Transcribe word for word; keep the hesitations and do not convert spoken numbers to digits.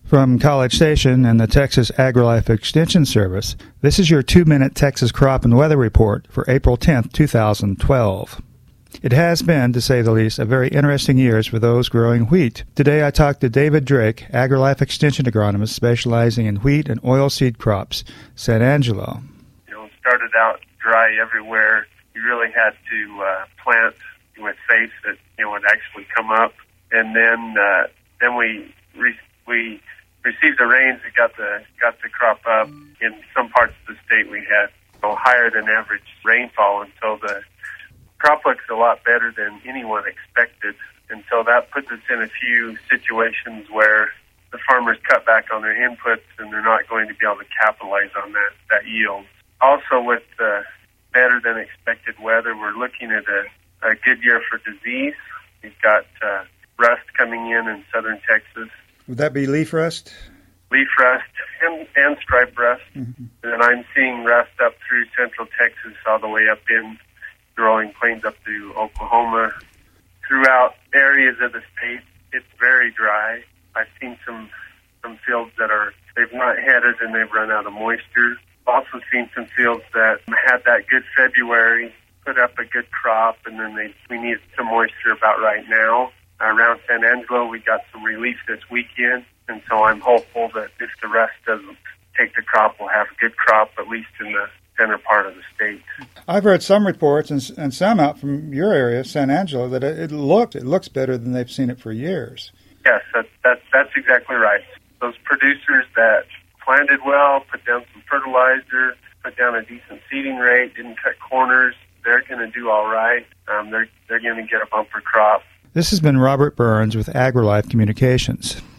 From College Station and the Texas AgriLife Extension Service, this is your two-minute Texas Crop and Weather Report for April tenth, two thousand twelve. It has been, to say the least, a very interesting year for those growing wheat. Today I talked to David Drake, AgriLife Extension Agronomist specializing in wheat and oilseed crops, San Angelo. You know, it started out dry everywhere. You really had to uh, plant with faith that you know would actually come up, and then uh, then we re- we received the rains that got the got the crop up. In some parts of the state, we had you know, higher than average rainfall, and so the crop looks a lot better than anyone expected. And so that puts us in a few situations where the farmers cut back on their inputs, and they're not going to be able to capitalize on that that yield. Also, with the better than expected weather, we're looking at a, a good year for disease. We've got uh, rust coming in in southern Texas. Would that be leaf rust? Leaf rust and, and stripe rust. Mm-hmm. And I'm seeing rust up through central Texas all the way up in growing plains up to Oklahoma. Throughout areas of the state, it's very dry. I've seen some some fields that are, they've not headed and they've run out of moisture. Also seen some fields that had that good February, put up a good crop, and then they we need some moisture about right now. Around San Angelo, we got some relief this weekend, and so I'm hopeful that if the rest doesn't take the crop, we'll have a good crop, at least in the center part of the state. I've heard some reports, and, and some out from your area, San Angelo, that it, it looked it looks better than they've seen it for years. Yes, that, that, that's exactly right. Those producers that planted well, put down some fertilizer, put down a decent seeding rate, didn't cut corners, they're going to do all right. Um, they're they're going to get a bumper crop. This has been Robert Burns with AgriLife Communications.